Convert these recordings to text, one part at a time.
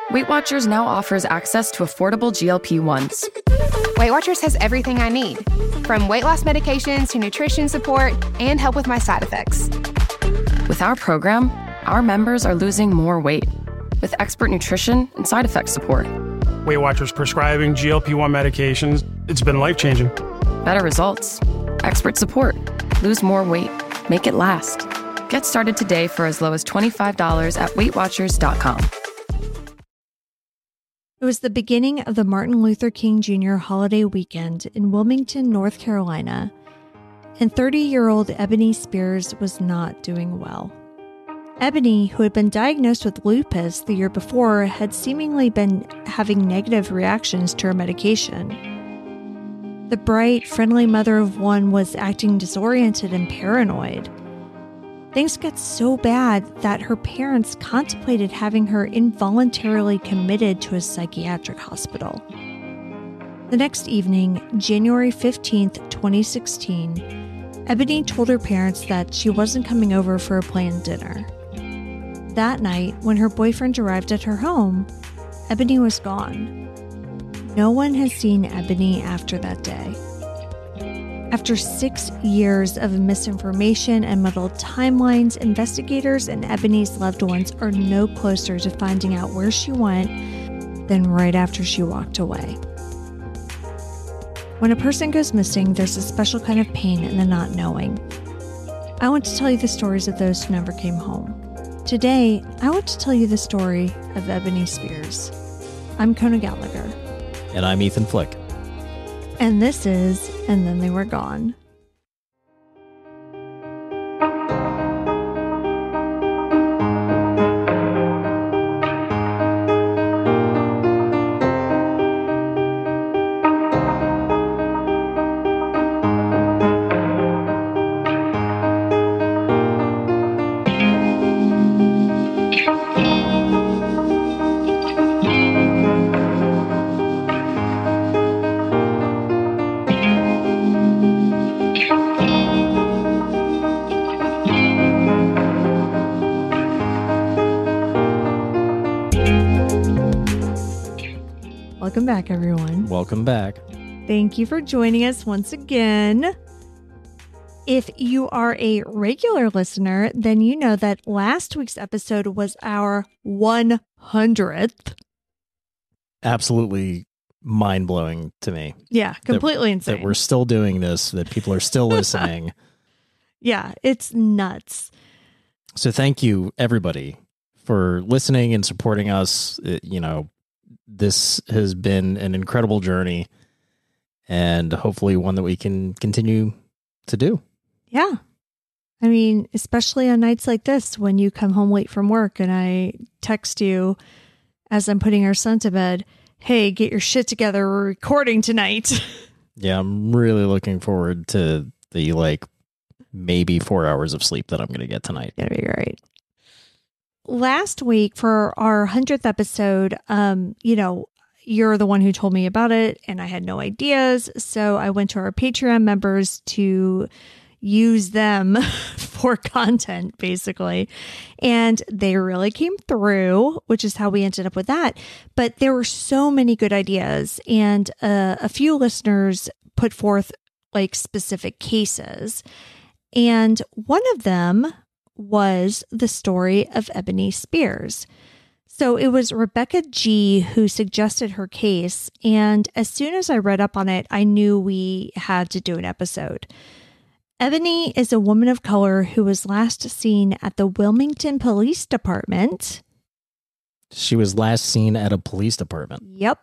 Weight Watchers now offers access to affordable GLP-1s. Weight Watchers has everything I need, from weight loss medications to nutrition support and help with my side effects. With our program, our members are losing more weight with expert nutrition and side effect support. Weight Watchers prescribing GLP-1 medications, it's been life-changing. Better results, expert support, lose more weight, make it last. Get started today for as low as $25 at WeightWatchers.com. It was the beginning of the Martin Luther King Jr. holiday weekend in Wilmington, North Carolina, and 30-year-old Ebony Spears was not doing well. Ebony, who had been diagnosed with lupus the year before, had seemingly been having negative reactions to her medication. The bright, friendly mother of one was acting disoriented and paranoid. Things got so bad that her parents contemplated having her involuntarily committed to a psychiatric hospital. The next evening, January 15th, 2016, Ebony told her parents that she wasn't coming over for a planned dinner. That night, when her boyfriend arrived at her home, Ebony was gone. No one has seen Ebony after that day. After 6 years of misinformation and muddled timelines, investigators and Ebony's loved ones are no closer to finding out where she went than right after she walked away. When a person goes missing, there's a special kind of pain in the not knowing. I want to tell you the stories of those who never came home. Today, I want to tell you the story of Ebony Spears. I'm Kona Gallagher. And I'm Ethan Flick. And this is And Then They Were Gone. Welcome back, everyone. Welcome back. Thank you for joining us once again. If you are a regular listener, then you know that last week's episode was our 100th. Absolutely mind-blowing to me. Yeah, completely insane. That we're still doing this, that people are still listening. Yeah, it's nuts. So thank you, everybody, for listening and supporting us. This has been an incredible journey and hopefully one that we can continue to do. Yeah. I mean, especially on nights like this when you come home late from work and I text you as I'm putting our son to bed, hey, get your shit together. We're recording tonight. Yeah, I'm really looking forward to the maybe 4 hours of sleep that I'm going to get tonight. That'd be great. Last week for our 100th episode, you're the one who told me about it and I had no ideas. So I went to our Patreon members to use them for content, basically. And they really came through, which is how we ended up with that. But there were so many good ideas. And a few listeners put forth specific cases. And one of them was the story of Ebony Spears. So it was Rebecca G. who suggested her case, and as soon as I read up on it, I knew we had to do an episode. Ebony is a woman of color who was last seen at the Wilmington Police Department. She was last seen at a police department. Yep.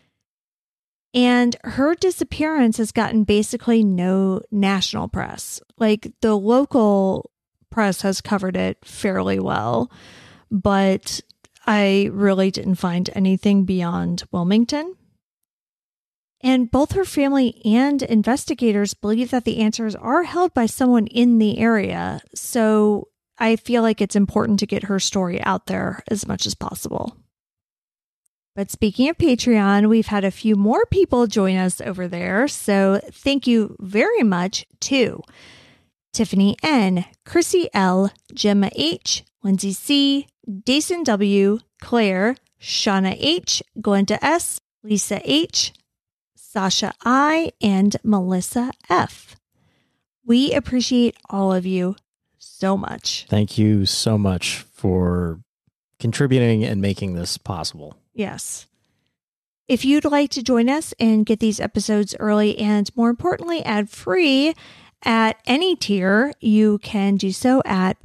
And her disappearance has gotten basically no national press. The local press has covered it fairly well, but I really didn't find anything beyond Wilmington. And both her family and investigators believe that the answers are held by someone in the area. So I feel like it's important to get her story out there as much as possible. But speaking of Patreon, we've had a few more people join us over there. So thank you very much to Tiffany N., Chrissy L., Gemma H., Lindsay C., Dason W., Claire, Shauna H., Glenda S., Lisa H., Sasha I., and Melissa F. We appreciate all of you so much. Thank you so much for contributing and making this possible. Yes. If you'd like to join us and get these episodes early and, more importantly, ad-free at any tier, you can do so at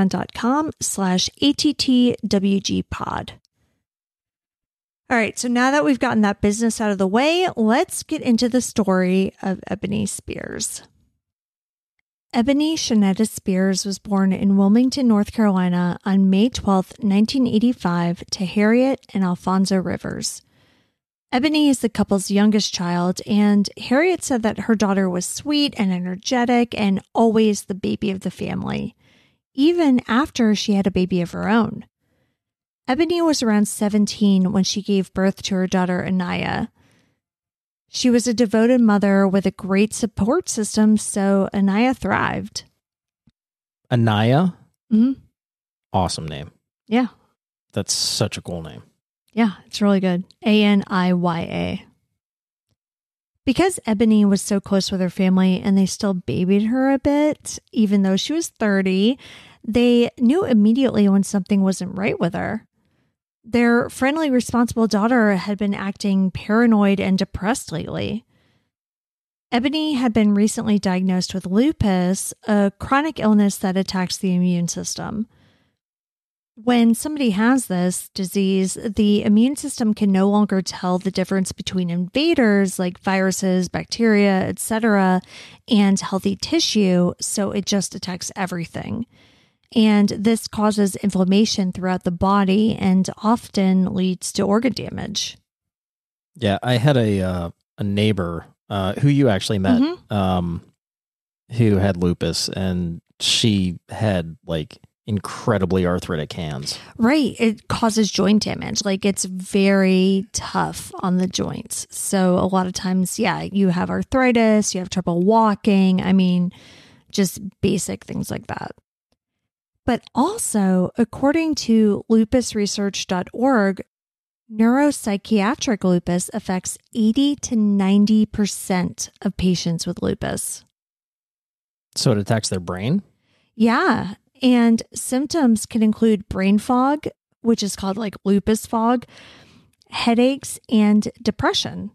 patreon.com/attwgpod. All right, so now that we've gotten that business out of the way, let's get into the story of Ebony Spears. Ebony Shanetta Spears was born in Wilmington, North Carolina on May 12, 1985 to Harriet and Alfonso Rivers. Ebony is the couple's youngest child, and Harriet said that her daughter was sweet and energetic and always the baby of the family, even after she had a baby of her own. Ebony was around 17 when she gave birth to her daughter, Anaya. She was a devoted mother with a great support system, so Anaya thrived. Anaya? Mm-hmm. Awesome name. Yeah. That's such a cool name. Yeah, it's really good. Aniya. Because Ebony was so close with her family and they still babied her a bit, even though she was 30, they knew immediately when something wasn't right with her. Their friendly, responsible daughter had been acting paranoid and depressed lately. Ebony had been recently diagnosed with lupus, a chronic illness that attacks the immune system. When somebody has this disease, the immune system can no longer tell the difference between invaders like viruses, bacteria, etc., and healthy tissue, so it just attacks everything. And this causes inflammation throughout the body and often leads to organ damage. Yeah, I had a neighbor who you actually met, who had lupus, and she had like incredibly arthritic hands. Right. It causes joint damage. Like it's very tough on the joints. So a lot of times, yeah, you have arthritis, you have trouble walking. I mean, just basic things like that. But also, according to lupusresearch.org, neuropsychiatric lupus affects 80 to 90% of patients with lupus. So it attacks their brain? Yeah. And symptoms can include brain fog, which is called like lupus fog, headaches, and depression.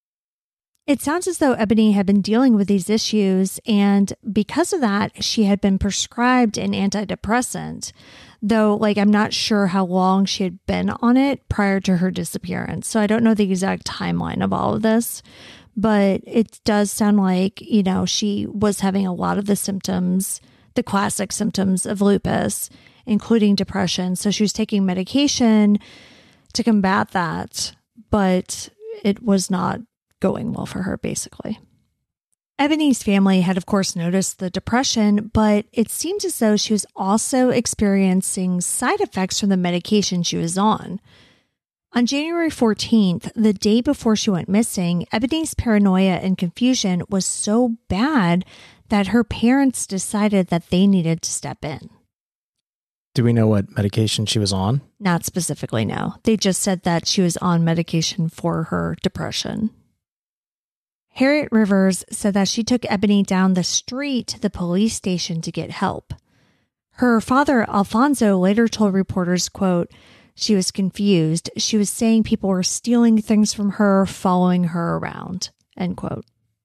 It sounds as though Ebony had been dealing with these issues, and because of that, she had been prescribed an antidepressant, though like I'm not sure how long she had been on it prior to her disappearance. So I don't know the exact timeline of all of this, but it does sound like, you know, she was having a lot of the symptoms, the classic symptoms of lupus, including depression. So she was taking medication to combat that, but it was not going well for her, basically. Ebony's family had, of course, noticed the depression, but it seemed as though she was also experiencing side effects from the medication she was on. On January 14th, the day before she went missing, Ebony's paranoia and confusion was so bad that her parents decided that they needed to step in. Do we know what medication she was on? Not specifically, no. They just said that she was on medication for her depression. Harriet Rivers said that she took Ebony down the street to the police station to get help. Her father, Alfonso, later told reporters, quote, "She was confused. She was saying people were stealing things from her, following her around," end quote.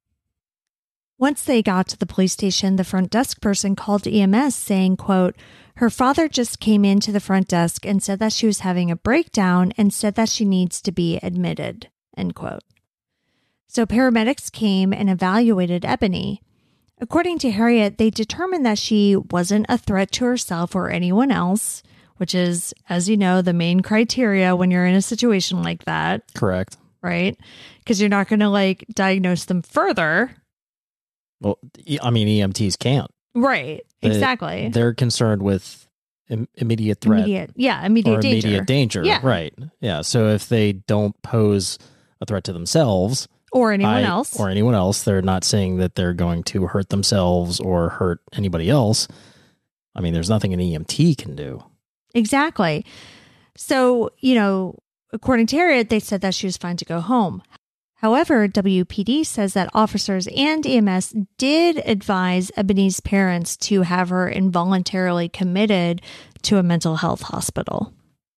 Once they got to the police station, the front desk person called EMS saying, quote, "Her father just came into the front desk and said that she was having a breakdown and said that she needs to be admitted," end quote. So paramedics came and evaluated Ebony. According to Harriet, they determined that she wasn't a threat to herself or anyone else, which is, as you know, the main criteria when you're in a situation like that. Correct. Right? Because you're not going to like diagnose them further. Well, I mean, EMTs can't. Right. Exactly. They're concerned with immediate threat. Immediate or danger. Immediate danger. Yeah. Right. Yeah. So if they don't pose a threat to themselves or anyone else, they're not saying that they're going to hurt themselves or hurt anybody else. I mean, there's nothing an EMT can do. Exactly. So, you know, according to Harriet, they said that she was fine to go home. However, WPD says that officers and EMS did advise Ebony's parents to have her involuntarily committed to a mental health hospital.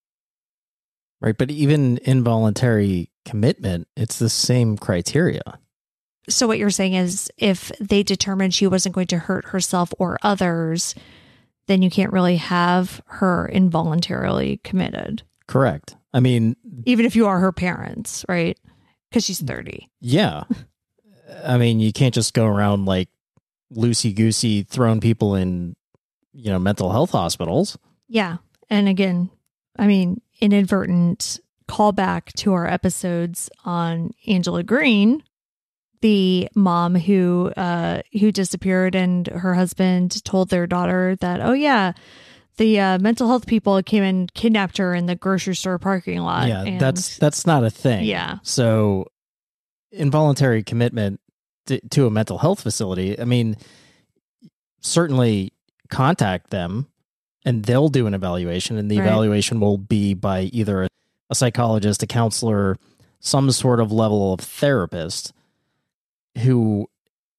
Right, but even involuntary commitment, it's the same criteria. So what you're saying is if they determined she wasn't going to hurt herself or others, then you can't really have her involuntarily committed. Correct. I mean, even if you are her parents, right? Because she's 30. Yeah. I mean, you can't just go around like loosey-goosey throwing people in, mental health hospitals. Yeah. And again, I mean, inadvertent callback to our episodes on Angela Green, the mom who disappeared, and her husband told their daughter that, oh yeah, the mental health people came and kidnapped her in the grocery store parking lot. Yeah, and that's not a thing. Yeah. So involuntary commitment to a mental health facility, I mean, certainly contact them and they'll do an evaluation, and the evaluation will be by either a psychologist, a counselor, some sort of level of therapist who,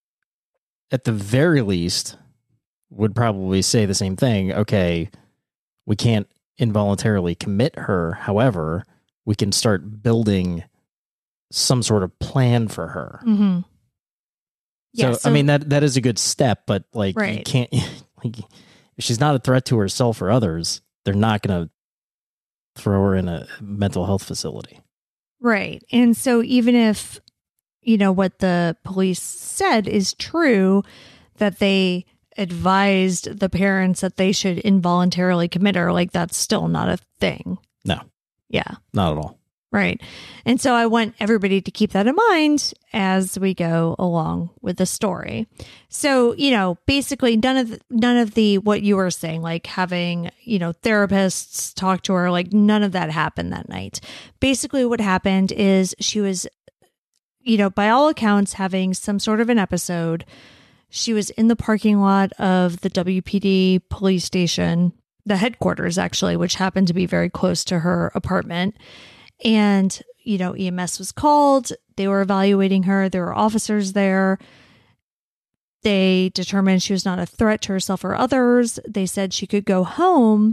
at the very least, would probably say the same thing. Okay, we can't involuntarily commit her. However, we can start building some sort of plan for her. Mm-hmm. Yeah, so I mean, that is a good step, but like right. You can't, like, if she's not a threat to herself or others, they're not going to throw her in a mental health facility. Right. And so even if, what the police said is true, that they advised the parents that they should involuntarily commit her, like that's still not a thing. No. Yeah. Not at all. Right. And so I want everybody to keep that in mind as we go along with the story. So, basically none of the what you were saying, like having, therapists talk to her, like none of that happened that night. Basically what happened is she was, by all accounts, having some sort of an episode. She was in the parking lot of the WPD police station, the headquarters actually, which happened to be very close to her apartment. And, EMS was called. They were evaluating her. There were officers there. They determined she was not a threat to herself or others. They said she could go home.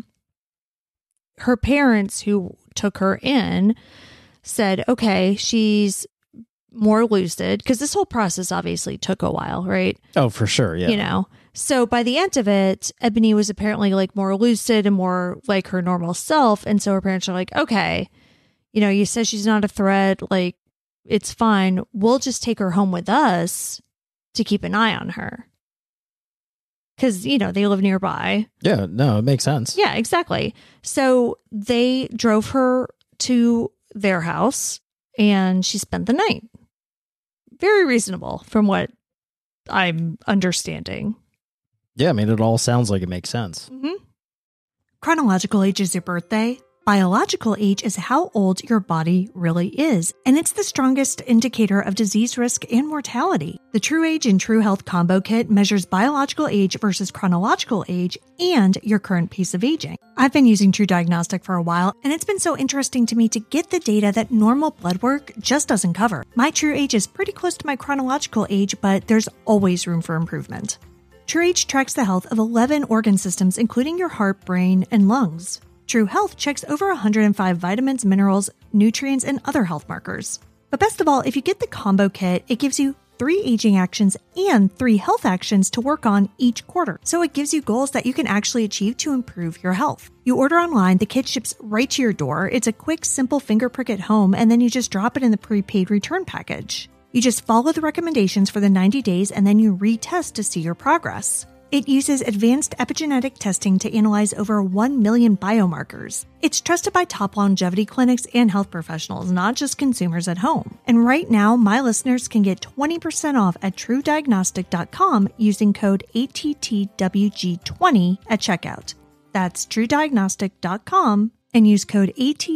Her parents, who took her in, said, okay, she's more lucid, because this whole process obviously took a while, right? Oh, for sure. Yeah. So by the end of it, Ebony was apparently like more lucid and more like her normal self. And so her parents are like, okay, you said she's not a threat. Like, it's fine. We'll just take her home with us to keep an eye on her. Because, they live nearby. Yeah, no, it makes sense. Yeah, exactly. So they drove her to their house and she spent the night. Very reasonable from what I'm understanding. Yeah, I mean, it all sounds like it makes sense. Mm-hmm. Chronological age is your birthday. Biological age is how old your body really is, and it's the strongest indicator of disease risk and mortality. The True Age and True Health Combo Kit measures biological age versus chronological age and your current pace of aging. I've been using True Diagnostic for a while, and it's been so interesting to me to get the data that normal blood work just doesn't cover. My true age is pretty close to my chronological age, but there's always room for improvement. True Age tracks the health of 11 organ systems, including your heart, brain, and lungs. True Health checks over 105 vitamins, minerals, nutrients, and other health markers. But best of all, if you get the combo kit, it gives you 3 aging actions and 3 health actions to work on each quarter. So it gives you goals that you can actually achieve to improve your health. You order online, the kit ships right to your door. It's a quick, simple finger prick at home, and then you just drop it in the prepaid return package. You just follow the recommendations for the 90 days, and then you retest to see your progress. It uses advanced epigenetic testing to analyze over 1 million biomarkers. It's trusted by top longevity clinics and health professionals, not just consumers at home. And right now, my listeners can get 20% off at TrueDiagnostic.com using code ATTWG20 at checkout. That's TrueDiagnostic.com and use code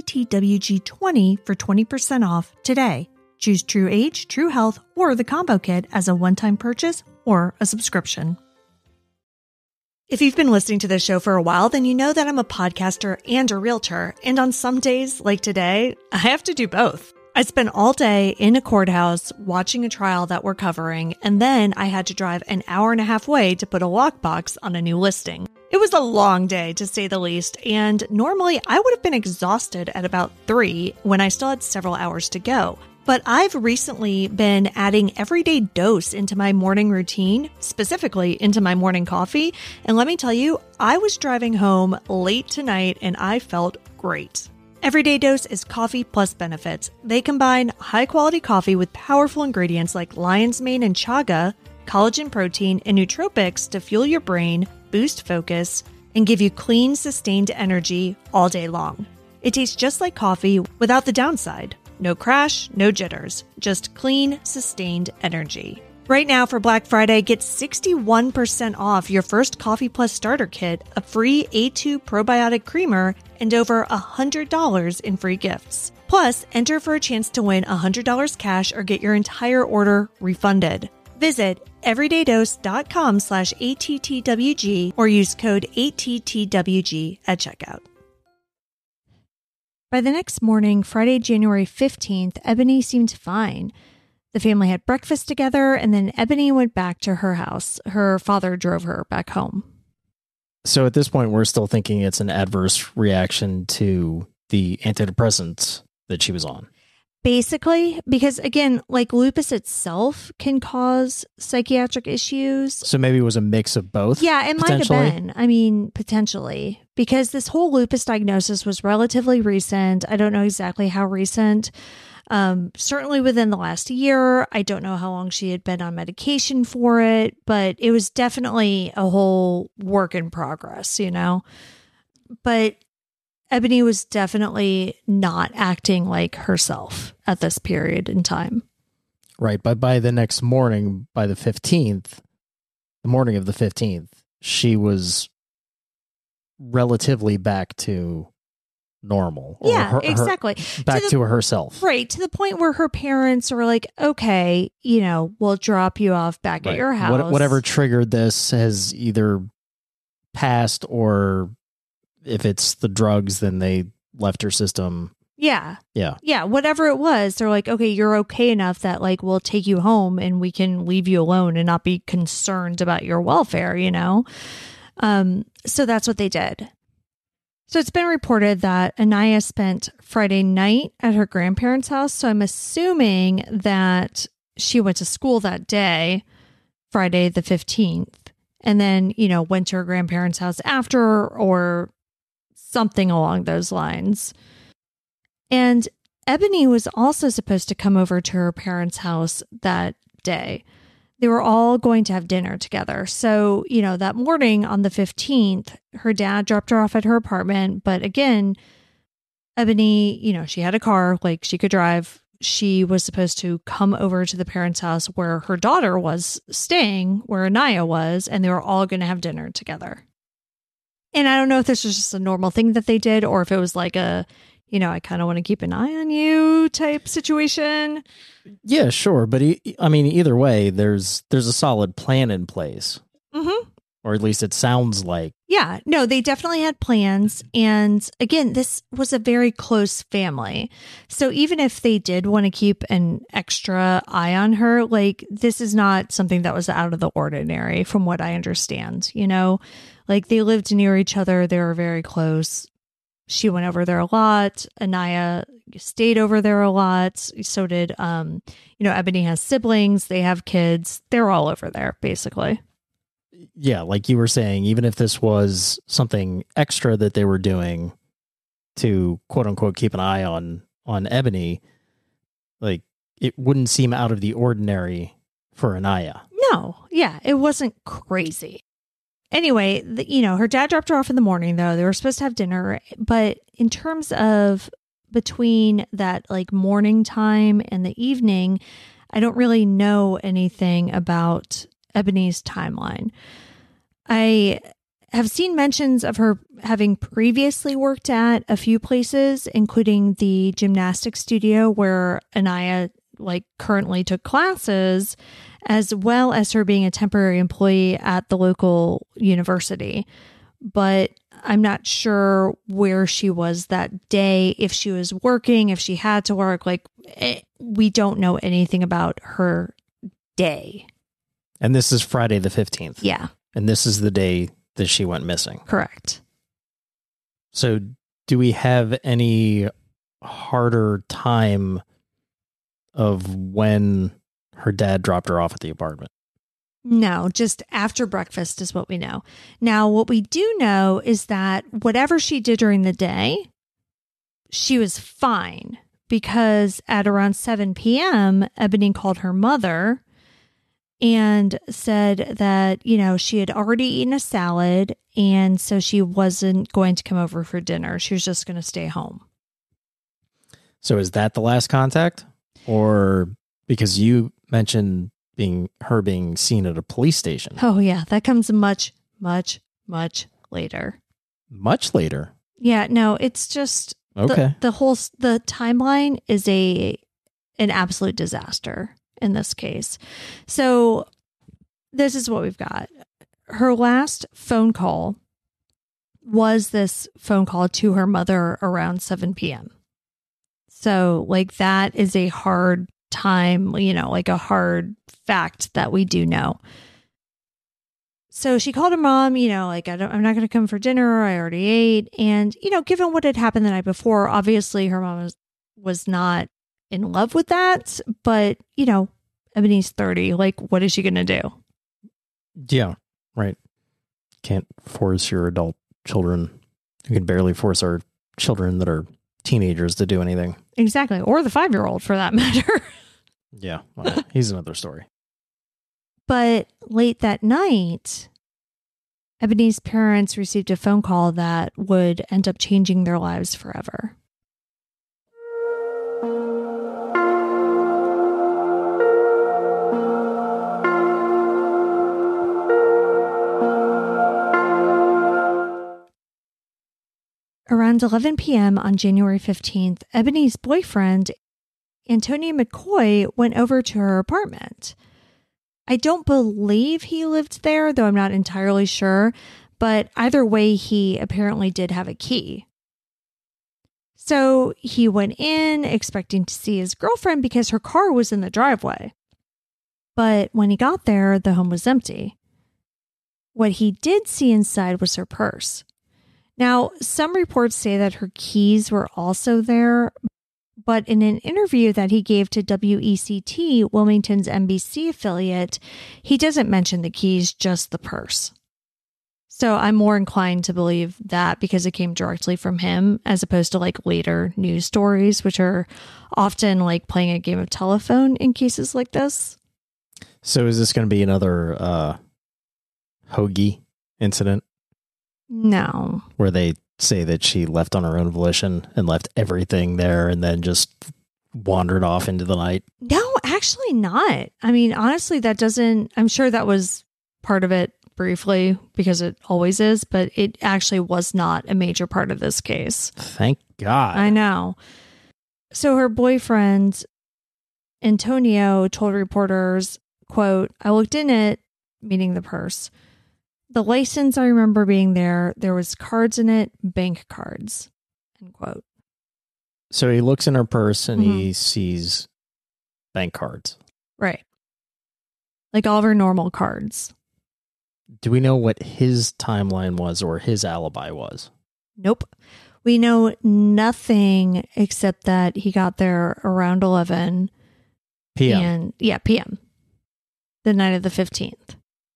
ATTWG20 for 20% off today. Choose True Age, True Health, or the Combo Kit as a one-time purchase or a subscription. If you've been listening to this show for a while, then you know that I'm a podcaster and a realtor. And on some days, like today, I have to do both. I spent all day in a courthouse watching a trial that we're covering, and then I had to drive an hour and a half away to put a lockbox on a new listing. It was a long day, to say the least, and normally I would have been exhausted at about 3 when I still had several hours to go. But I've recently been adding Everyday Dose into my morning routine, specifically into my morning coffee. And let me tell you, I was driving home late tonight and I felt great. Everyday Dose is coffee plus benefits. They combine high-quality coffee with powerful ingredients like lion's mane and chaga, collagen protein, and nootropics to fuel your brain, boost focus, and give you clean, sustained energy all day long. It tastes just like coffee without the downside. No crash, no jitters, just clean, sustained energy. Right now for Black Friday, get 61% off your first Coffee Plus starter kit, a free A2 probiotic creamer, and over $100 in free gifts. Plus, enter for a chance to win $100 cash or get your entire order refunded. Visit everydaydose.com/ATTWG or use code ATTWG at checkout. By the next morning, Friday, January 15th, Ebony seemed fine. The family had breakfast together, and then Ebony went back to her house. Her father drove her back home. So at this point, we're still thinking it's an adverse reaction to the antidepressants that she was on. Basically, because again, like lupus itself can cause psychiatric issues. So maybe it was a mix of both? Yeah, it might have been. I mean, potentially. Because this whole lupus diagnosis was relatively recent. I don't know exactly how recent. Certainly within the last year. I don't know how long she had been on medication for it, but it was definitely a whole work in progress, you know? But Ebony was definitely not acting like herself at this period in time. Right. But by the next morning, by the 15th, the morning of the 15th, she was relatively back to normal. Yeah, exactly. Back to herself. Right. To the point where her parents were like, okay, you know, we'll drop you off back at your house. Whatever triggered this has either passed, or if it's the drugs, then they left her system. Yeah. Yeah. Yeah. Whatever it was, they're like, okay, you're okay enough that like we'll take you home and we can leave you alone and not be concerned about your welfare, you know? So that's what they did. So it's been reported that Anaya spent Friday night at her grandparents' house. So I'm assuming that she went to school that day, Friday the 15th, and then, you know, went to her grandparents' house after, or something along those lines. And Ebony was also supposed to come over to her parents' house that day. They were all going to have dinner together. So, you know, that morning on the 15th, her dad dropped her off at her apartment. But again, Ebony, you know, she had a car, like she could drive. She was supposed to come over to the parents' house where her daughter was staying, where Anaya was, and they were all going to have dinner together. And I don't know if this was just a normal thing that they did, or if it was like a, you know, I kind of want to keep an eye on you type situation. Yeah, sure. But I mean, either way, there's a solid plan in place. Mm-hmm. Or at least it sounds like. Yeah, no, they definitely had plans. And again, this was a very close family. So even if they did want to keep an extra eye on her, like this is not something that was out of the ordinary from what I understand, you know? Like they lived near each other. They were very close. She went over there a lot. Anaya stayed over there a lot. So did, you know, Ebony has siblings. They have kids. They're all over there, basically. Yeah, like you were saying, even if this was something extra that they were doing to quote unquote keep an eye on Ebony, like it wouldn't seem out of the ordinary for Anaya. No, yeah, it wasn't crazy. Anyway, you know, her dad dropped her off in the morning, though. They were supposed to have dinner. But in terms of between that like morning time and the evening, I don't really know anything about Ebony's timeline. I have seen mentions of her having previously worked at a few places, including the gymnastics studio where Anaya like currently took classes. as well as her being a temporary employee at the local university. But I'm not sure where she was that day, if she was working, if she had to work. Like, we don't know anything about her day. And this is Friday the 15th. Yeah. And this is the day that she went missing. Correct. So do we have any harder time of when her dad dropped her off at the apartment? No, just after breakfast is what we know. Now, what we do know is that whatever she did during the day, she was fine, because at around 7 p.m., Ebony called her mother and said that, she had already eaten a salad, and so she wasn't going to come over for dinner. She was just going to stay home. So is that the last contact? Or because you mentioned her being seen at a police station. Oh, yeah. That comes much, much, much later. Much later? Yeah, no, it's just okay. The timeline is an absolute disaster in this case. So this is what we've got. Her last phone call was this phone call to her mother around 7 p.m. So like that is a hard time, like a hard fact that we do know. So she called her mom, I'm not going to come for dinner. I already ate. And, given what had happened the night before, obviously her mom was not in love with that. But, Ebony's 30. Like, what is she going to do? Yeah, right. Can't force your adult children. You can barely force our children that are teenagers to do anything. Exactly. Or the 5-year-old for that matter. Yeah, well, he's another story. But late that night, Ebony's parents received a phone call that would end up changing their lives forever. Around 11 p.m. on January 15th, Ebony's boyfriend, Antonio McCoy, went over to her apartment. I don't believe he lived there, though I'm not entirely sure, but either way, he apparently did have a key. So he went in expecting to see his girlfriend because her car was in the driveway. But when he got there, the home was empty. What he did see inside was her purse. Now, some reports say that her keys were also there, but in an interview that he gave to WECT, Wilmington's NBC affiliate, he doesn't mention the keys, just the purse. So I'm more inclined to believe that because it came directly from him, as opposed to like later news stories, which are often like playing a game of telephone in cases like this. So is this going to be another Hoagie incident? No. Where they say that she left on her own volition and left everything there and then just wandered off into the night? No, actually not. I mean, honestly, I'm sure that was part of it briefly because it always is, but it actually was not a major part of this case. Thank God. I know. So her boyfriend, Antonio, told reporters, quote, "I looked in it," meaning the purse. "The license, I remember being there. There was cards in it, bank cards," end quote. So he looks in her purse and he sees bank cards. Right. Like all of her normal cards. Do we know what his timeline was or his alibi was? Nope. We know nothing except that he got there around 11 p.m. PM. The night of the 15th.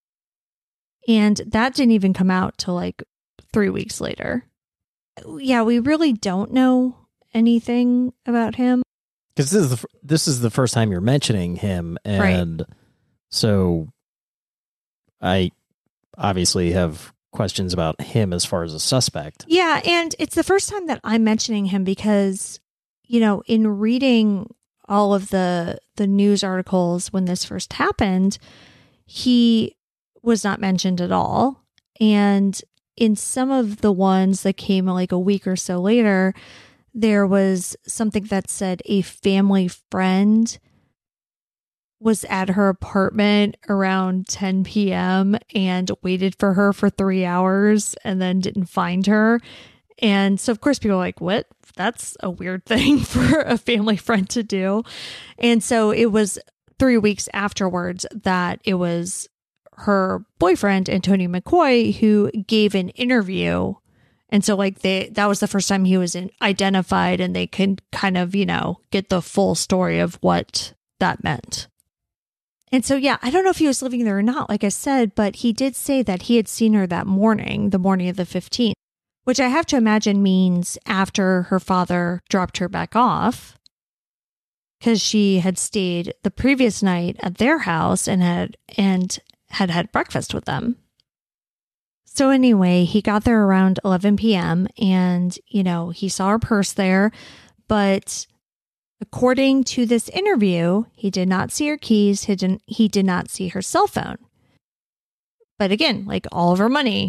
And that didn't even come out till like 3 weeks later. Yeah, we really don't know anything about him. Because this is the first time you're mentioning him. And right. So I obviously have questions about him as far as a suspect. Yeah, and it's the first time that I'm mentioning him because, in reading all of the news articles when this first happened, he was not mentioned at all. And in some of the ones that came like a week or so later, there was something that said a family friend was at her apartment around 10 p.m. and waited for her for 3 hours and then didn't find her. And so, of course, people are like, what? That's a weird thing for a family friend to do. And so it was 3 weeks afterwards that it was her boyfriend, Antonio McCoy, who gave an interview. And so that was the first time he was identified, and they can kind of, get the full story of what that meant. And so, yeah, I don't know if he was living there or not, like I said, but he did say that he had seen her that morning, the morning of the 15th, which I have to imagine means after her father dropped her back off, because she had stayed the previous night at their house and had breakfast with them. So anyway, he got there around 11 p.m. and, he saw her purse there, but according to this interview, he did not see her keys. He did not see her cell phone. But again, like all of her money,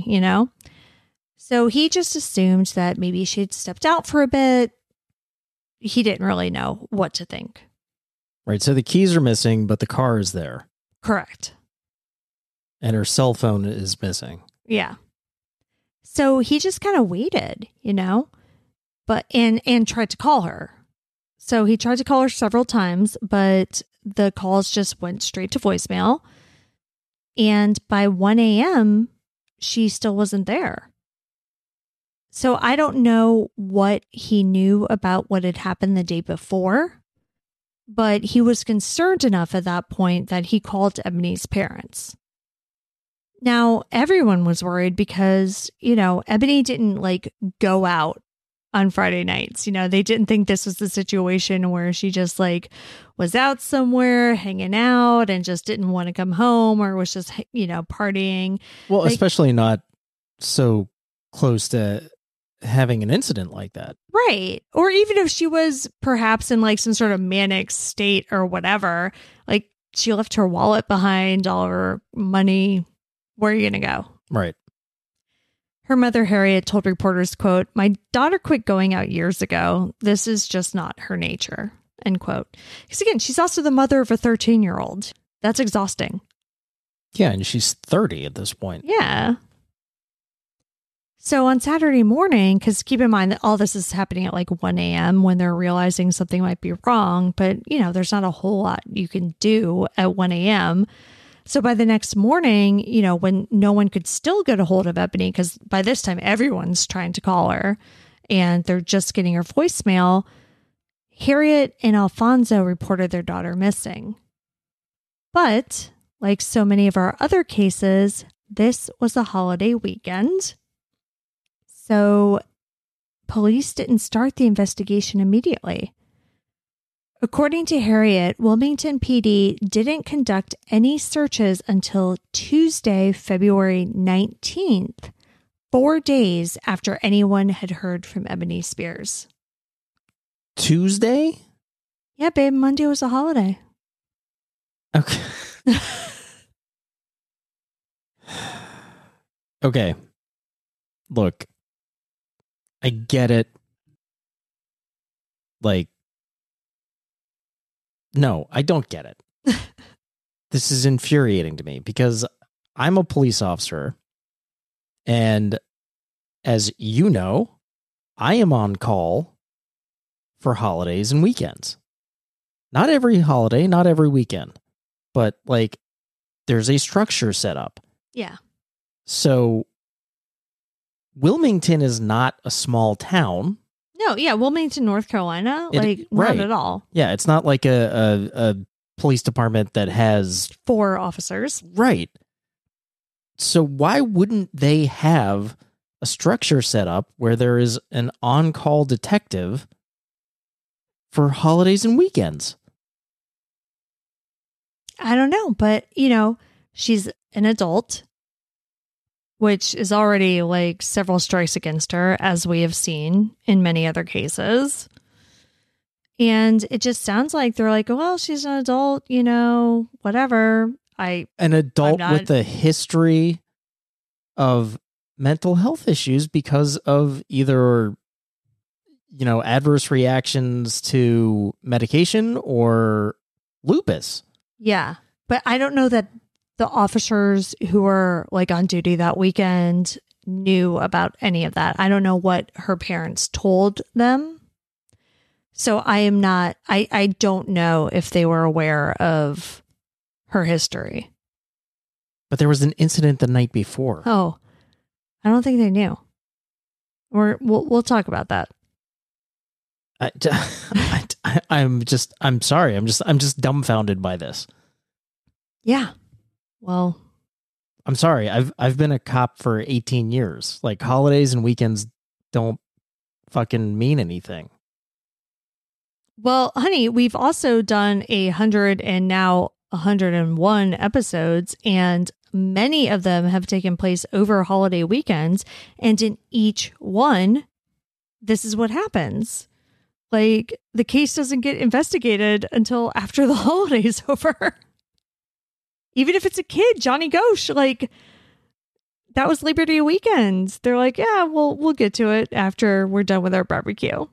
So he just assumed that maybe she'd stepped out for a bit. He didn't really know what to think. Right. So the keys are missing, but the car is there. Correct. And her cell phone is missing. Yeah. So he just kind of waited, but and tried to call her. So he tried to call her several times, but the calls just went straight to voicemail. And by 1 a.m., she still wasn't there. So I don't know what he knew about what had happened the day before, but he was concerned enough at that point that he called Ebony's parents. Now, everyone was worried because, Ebony didn't go out on Friday nights. They didn't think this was the situation where she just was out somewhere hanging out and just didn't want to come home or was just, partying. Well, especially not so close to having an incident like that. Right. Or even if she was perhaps in some sort of manic state or whatever, she left her wallet behind, all her money. Where are you going to go? Right. Her mother, Harriet, told reporters, quote, "My daughter quit going out years ago. This is just not her nature," end quote. Because again, she's also the mother of a 13-year-old. That's exhausting. Yeah, and she's 30 at this point. Yeah. So on Saturday morning, because keep in mind that all this is happening at 1 a.m. when they're realizing something might be wrong, but, there's not a whole lot you can do at 1 a.m., so by the next morning, when no one could still get a hold of Ebony, because by this time everyone's trying to call her and they're just getting her voicemail, Harriet and Alfonso reported their daughter missing. But like so many of our other cases, this was a holiday weekend. So police didn't start the investigation immediately. According to Harriet, Wilmington PD didn't conduct any searches until Tuesday, February 19th, 4 days after anyone had heard from Ebony Spears. Tuesday? Yeah, babe, Monday was a holiday. Okay. Okay. Look, I get it. No, I don't get it. This is infuriating to me because I'm a police officer. And as you know, I am on call for holidays and weekends. Not every holiday, not every weekend, but there's a structure set up. Yeah. So Wilmington is not a small town. No, yeah, Wilmington, North Carolina, not right. at all. Yeah, it's not like a police department that has 4 officers. Right. So why wouldn't they have a structure set up where there is an on-call detective for holidays and weekends? I don't know, but, she's an adult, which is already several strikes against her, as we have seen in many other cases. And it just sounds like they're well, she's an adult, whatever. An adult with a history of mental health issues because of either, adverse reactions to medication or lupus. Yeah. But I don't know that the officers who were like on duty that weekend knew about any of that. I don't know what her parents told them. So I don't know if they were aware of her history. But there was an incident the night before. Oh, I don't think they knew. We'll talk about that. I'm sorry. I'm just dumbfounded by this. Yeah. Well, I'm sorry. I've been a cop for 18 years. Like, holidays and weekends don't fucking mean anything. Well, honey, we've also done 100 and now 101 episodes, and many of them have taken place over holiday weekends. And in each one, this is what happens. Like, the case doesn't get investigated until after the holiday's over. Even if it's a kid, Johnny Ghosh, like, that was Labor Day weekend. They're like, yeah, we'll get to it after we're done with our barbecue.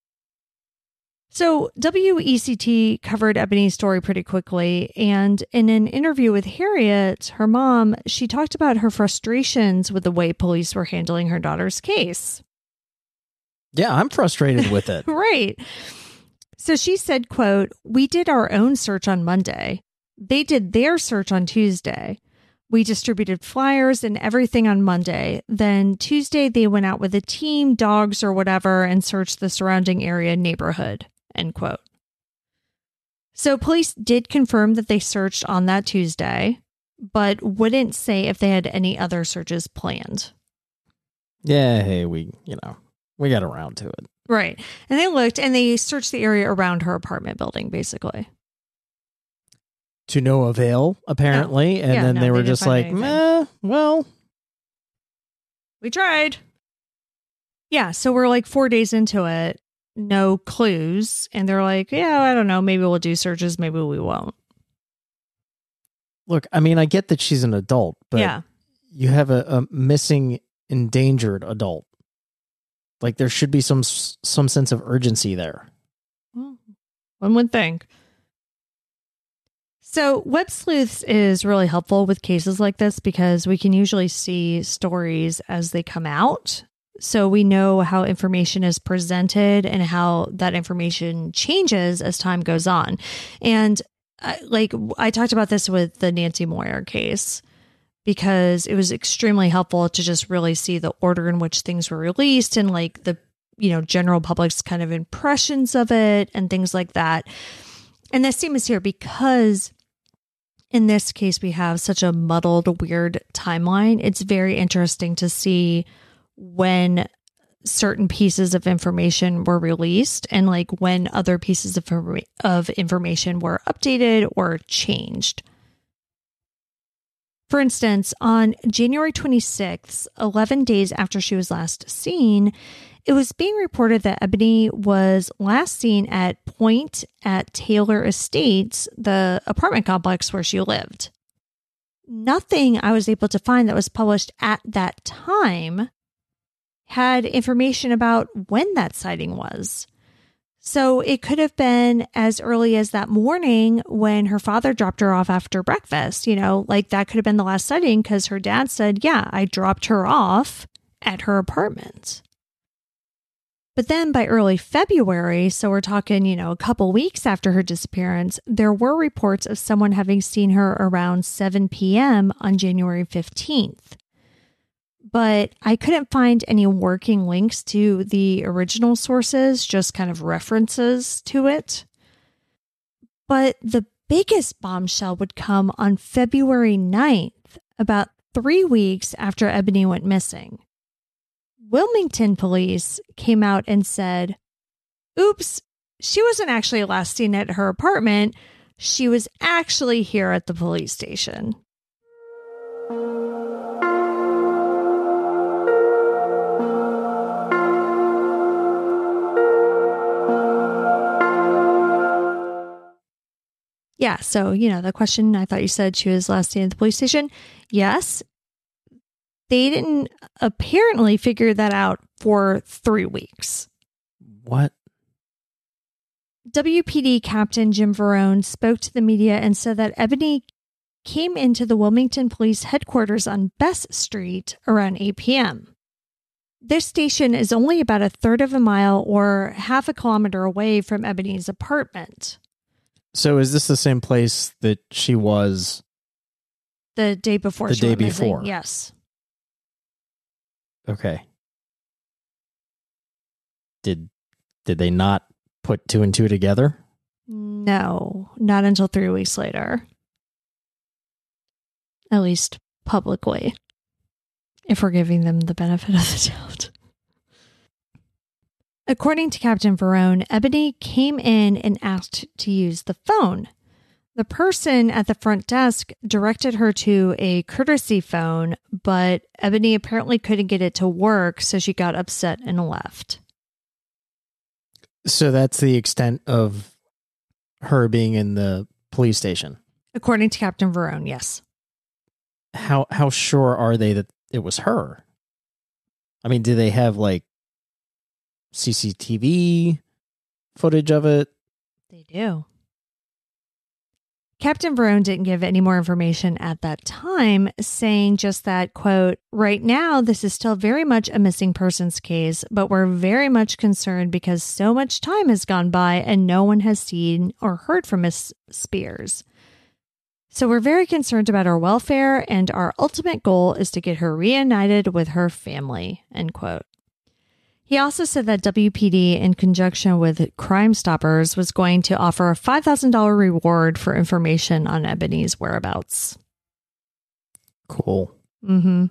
So WECT covered Ebony's story pretty quickly, and in an interview with Harriet, her mom, she talked about her frustrations with the way police were handling her daughter's case. Yeah, I'm frustrated with it. Right. So she said, quote, "We did our own search on Monday. They did their search on Tuesday. We distributed flyers and everything on Monday. Then Tuesday, they went out with a team, dogs or whatever, and searched the surrounding area neighborhood." End quote. So police did confirm that they searched on that Tuesday, but wouldn't say if they had any other searches planned. Yeah, hey, we got around to it. Right. And they looked and they searched the area around her apartment building, basically. To no avail, apparently. No. And Yeah, then no, they were they didn't just find like, anything. meh, well. We tried. Yeah, so we're like 4 days into it, no clues. And they're like, yeah, I don't know. Maybe we'll do searches. Maybe we won't. Look, I mean, I get that she's an adult, but yeah. You have a missing, endangered adult. Like, there should be some sense of urgency there. Well, one would think. So Web Sleuths is really helpful with cases like this because we can usually see stories as they come out. So we know how information is presented and how that information changes as time goes on. And I talked about this with the Nancy Moyer case because it was extremely helpful to just really see the order in which things were released and like the, general public's kind of impressions of it and things like that. And the same is here because in this case, we have such a muddled, weird timeline. It's very interesting to see when certain pieces of information were released and like when other pieces of information were updated or changed. For instance, on January 26th, 11 days after she was last seen, it was being reported that Ebony was last seen at Point at Taylor Estates, the apartment complex where she lived. Nothing I was able to find that was published at that time had information about when that sighting was. So it could have been as early as that morning when her father dropped her off after breakfast. Like that could have been the last sighting because her dad said, yeah, I dropped her off at her apartment. But then by early February, so we're talking, a couple weeks after her disappearance, there were reports of someone having seen her around 7 p.m. on January 15th. But I couldn't find any working links to the original sources, just kind of references to it. But the biggest bombshell would come on February 9th, about 3 weeks after Ebony went missing. Wilmington police came out and said, oops, she wasn't actually last seen at her apartment. She was actually here at the police station. Yeah, so, the question, I thought you said she was last seen at the police station. Yes. They didn't apparently figure that out for 3 weeks. What? WPD Captain Jim Verone spoke to the media and said that Ebony came into the Wilmington Police headquarters on Bess Street around 8 p.m. This station is only about a third of a mile or half a kilometer away from Ebony's apartment. So is this the same place that she was the day before? The day before. Missing? Yes. Okay. Did they not put two and two together? No, not until 3 weeks later. At least publicly, if we're giving them the benefit of the doubt. According to Captain Verone, Ebony came in and asked to use the phone. The person at the front desk directed her to a courtesy phone, but Ebony apparently couldn't get it to work, so she got upset and left. So that's the extent of her being in the police station. According to Captain Verone, yes. How sure are they that it was her? I mean, do they have like CCTV footage of it? They do. Captain Verone didn't give any more information at that time, saying just that, quote, "Right now, this is still very much a missing persons case, but we're very much concerned because so much time has gone by and no one has seen or heard from Miss Spears. So we're very concerned about her welfare, and our ultimate goal is to get her reunited with her family," end quote. He also said that WPD, in conjunction with Crime Stoppers, was going to offer a $5,000 reward for information on Ebony's whereabouts. Cool. Mm-hmm.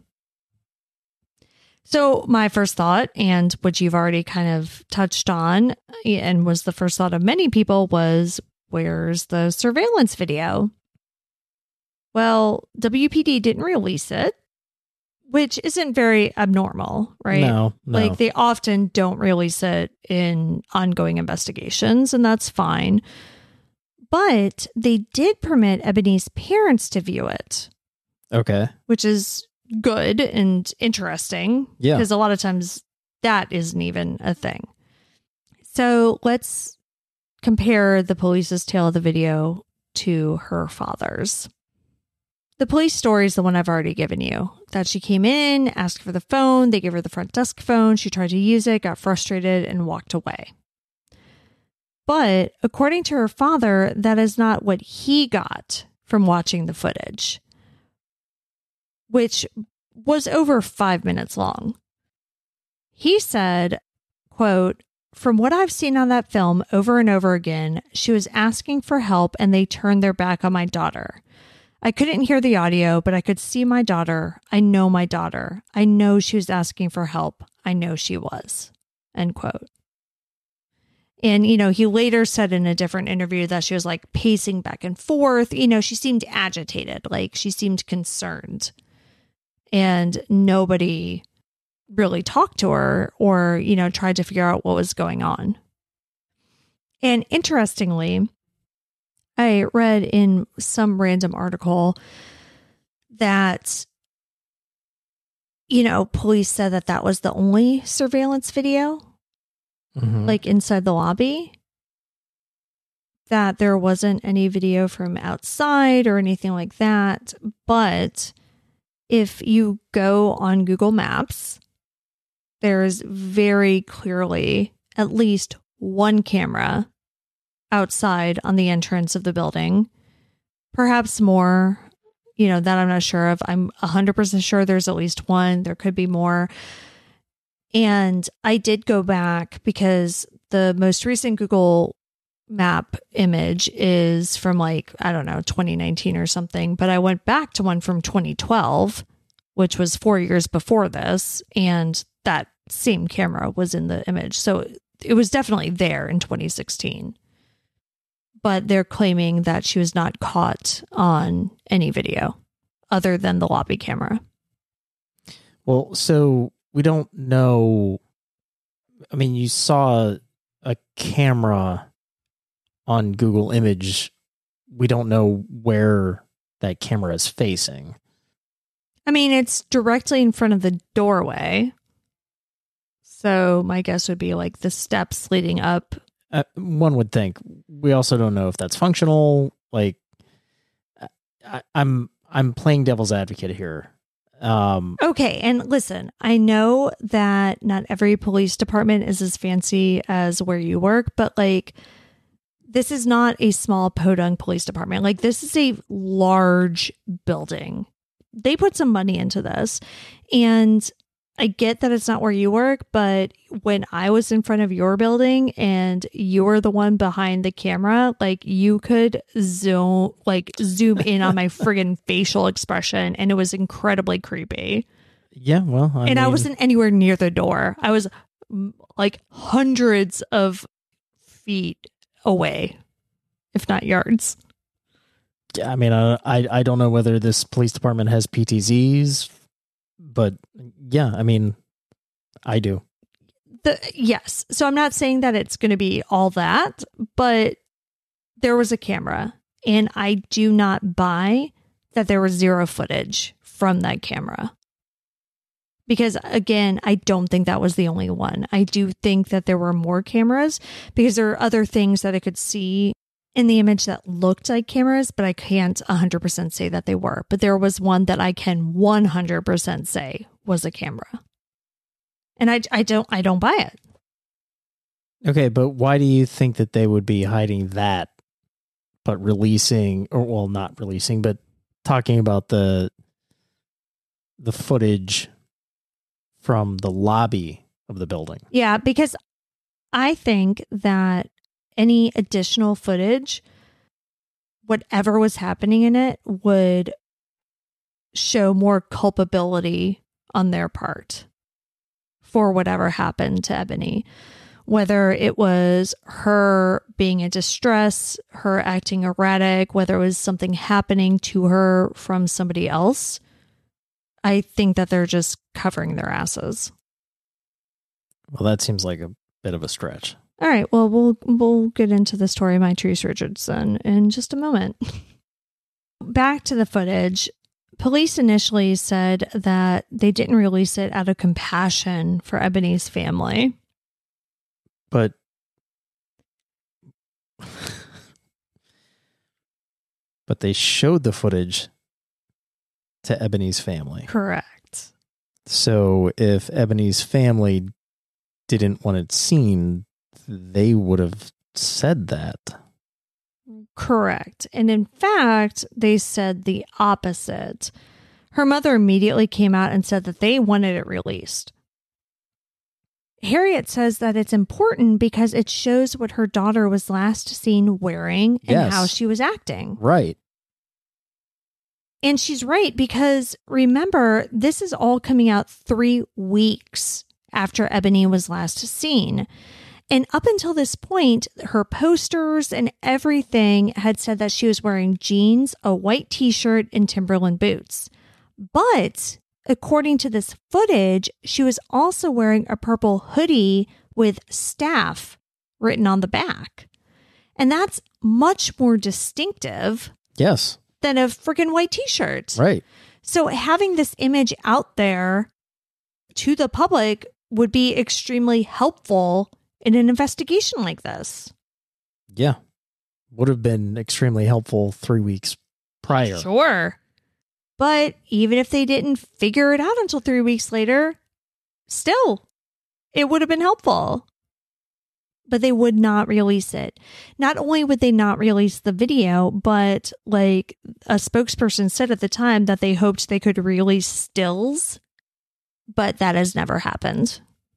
So my first thought, and which you've already kind of touched on, and was the first thought of many people, was, where's the surveillance video? Well, WPD didn't release it, which isn't very abnormal, right? No. Like, they often don't release it in ongoing investigations, and that's fine. But they did permit Ebony's parents to view it. Okay. Which is good and interesting. Yeah. Because a lot of times that isn't even a thing. So let's compare the police's tale of the video to her father's. The police story is the one I've already given you, that she came in, asked for the phone, they gave her the front desk phone, she tried to use it, got frustrated, and walked away. But according to her father, that is not what he got from watching the footage, which was over 5 minutes long. He said, quote, "From what I've seen on that film over and over again, she was asking for help and they turned their back on my daughter. I couldn't hear the audio, but I could see my daughter. I know my daughter. I know she was asking for help. I know she was," end quote. And, he later said in a different interview that she was like pacing back and forth. She seemed agitated, like she seemed concerned. And nobody really talked to her or, tried to figure out what was going on. And interestingly, I read in some random article that, police said that was the only surveillance video, like inside the lobby, that there wasn't any video from outside or anything like that. But if you go on Google Maps, there's very clearly at least one camera outside on the entrance of the building, perhaps more, that I'm not sure of. I'm 100% sure there's at least one. There could be more. And I did go back because the most recent Google Map image is from 2019 or something. But I went back to one from 2012, which was 4 years before this. And that same camera was in the image. So it was definitely there in 2016. But they're claiming that she was not caught on any video other than the lobby camera. Well, so we don't know. I mean, you saw a camera on Google Image. We don't know where that camera is facing. I mean, it's directly in front of the doorway. So my guess would be like the steps leading up one would think. We also don't know if that's functional. Like, I'm playing devil's advocate here. Okay, and listen, I know that not every police department is as fancy as where you work, but like, this is not a small podunk police department. Like, this is a large building. They put some money into this, and I get that it's not where you work, but when I was in front of your building and you were the one behind the camera, like, you could zoom in on my friggin' facial expression, and it was incredibly creepy. Yeah, well, I mean, I wasn't anywhere near the door. I was like hundreds of feet away, if not yards. I mean, I don't know whether this police department has PTZs, but yeah, I mean, I do. Yes. So I'm not saying that it's going to be all that, but there was a camera, and I do not buy that there was zero footage from that camera. Because again, I don't think that was the only one. I do think that there were more cameras, because there are other things that I could see in the image that looked like cameras, but I can't 100% say that they were. But there was one that I can 100% say was a camera. And I don't buy it. Okay, but why do you think that they would be hiding that, but releasing, or well, not releasing, but talking about the footage from the lobby of the building? Yeah, because I think that any additional footage, whatever was happening in it, would show more culpability on their part for whatever happened to Ebony. Whether it was her being in distress, her acting erratic, whether it was something happening to her from somebody else, I think that they're just covering their asses. Well, that seems like a bit of a stretch. All right, well, we'll get into the story of Mitrice Richardson in just a moment. Back to the footage. Police initially said that they didn't release it out of compassion for Ebony's family. But they showed the footage to Ebony's family. Correct. So if Ebony's family didn't want it seen, they would have said that. Correct. And in fact, they said the opposite. Her mother immediately came out and said that they wanted it released. Harriet says that it's important because it shows what her daughter was last seen wearing and how she was acting. Right. And she's right, because remember, this is all coming out 3 weeks after Ebony was last seen. And up until this point, her posters and everything had said that she was wearing jeans, a white t-shirt, and Timberland boots. But according to this footage, she was also wearing a purple hoodie with staff written on the back. And that's much more distinctive. Yes. Than a freaking white t-shirt. Right. So having this image out there to the public would be extremely helpful in an investigation like this. Yeah. Would have been extremely helpful 3 weeks prior. Sure. But even if they didn't figure it out until 3 weeks later, still, it would have been helpful. But they would not release it. Not only would they not release the video, but like a spokesperson said at the time that they hoped they could release stills, but that has never happened.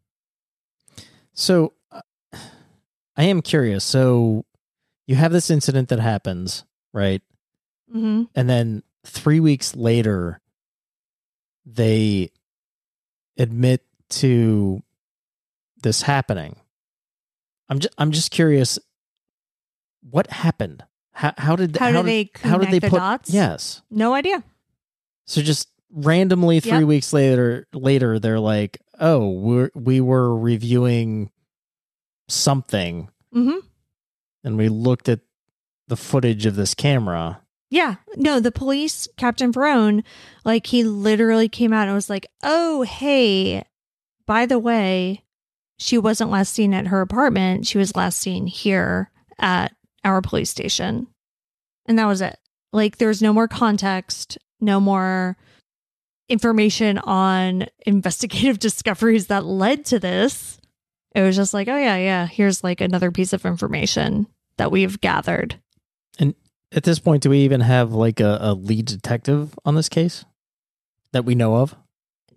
So I am curious. So you have this incident that happens, right? Mm-hmm. And then 3 weeks later, they admit to this happening. I'm just curious, what happened? How did they put the dots? Yes. No idea. So just randomly 3 weeks later, they're like, "Oh, we were reviewing something, and we looked at the footage of this camera." Yeah. No, the police, Captain Verone, like he literally came out and was like, "Oh, hey, by the way, she wasn't last seen at her apartment. She was last seen here at our police station. And that was it. Like, there's no more context, no more information on investigative discoveries that led to this. It was just like, oh, yeah, here's like another piece of information that we've gathered. And at this point, do we even have like a lead detective on this case that we know of?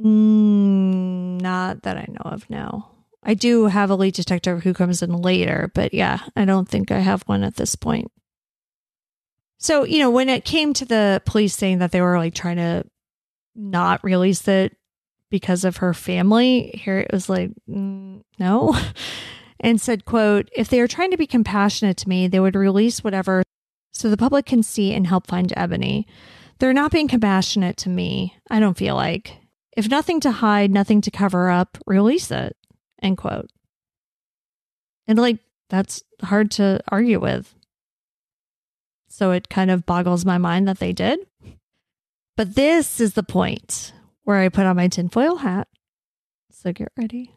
Not that I know of, no. I do have a lead detective who comes in later, but yeah, I don't think I have one at this point. So, you know, when it came to the police saying that they were like trying to not release it because of her family, here it was like, no. And said, quote, if they are trying to be compassionate to me, they would release whatever so the public can see and help find Ebony. They're not being compassionate to me, I don't feel like. If nothing to hide, nothing to cover up, release it, end quote. And like, that's hard to argue with. So it kind of boggles my mind that they did. But this is the point where I put on my tinfoil hat. So get ready.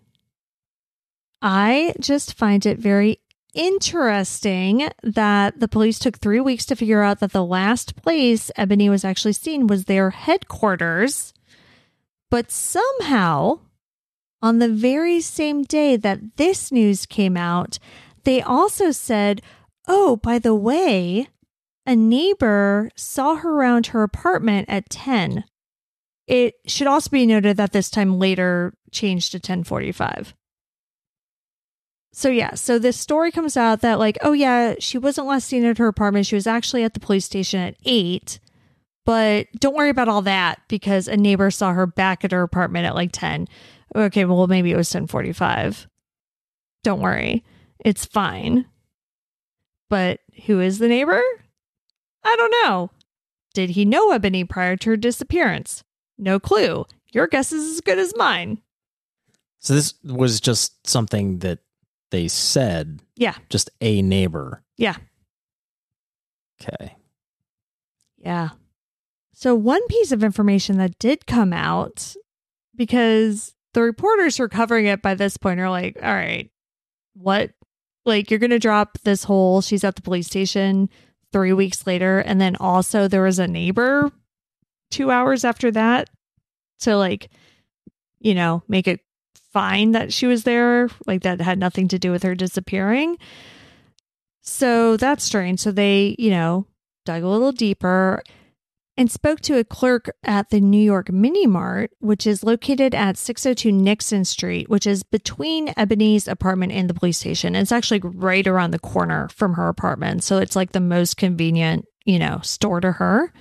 I just find it very interesting that the police took 3 weeks to figure out that the last place Ebony was actually seen was their headquarters. But somehow, on the very same day that this news came out, they also said, oh, by the way, a neighbor saw her around her apartment at 10. It should also be noted that this time later changed to 10:45. So yeah, so this story comes out that like, oh yeah, she wasn't last seen at her apartment. She was actually at the police station at 8. But don't worry about all that because a neighbor saw her back at her apartment at like 10. Okay, well, maybe it was 10:45. Don't worry. It's fine. But who is the neighbor? I don't know. Did he know Ebony prior to her disappearance? No clue. Your guess is as good as mine. So this was just something that they said. Yeah. Just a neighbor. Yeah. Okay. Yeah. So one piece of information that did come out, because the reporters who are covering it by this point are like, all right, what? Like, you're going to drop this whole, she's at the police station 3 weeks later. And then also there was a neighbor 2 hours after that to like, you know, make it fine that she was there. Like that had nothing to do with her disappearing. So that's strange. So they, you know, dug a little deeper and spoke to a clerk at the New York Mini Mart, which is located at 602 Nixon Street, which is between Ebony's apartment and the police station. It's actually right around the corner from her apartment. So it's like the most convenient, you know, store to her.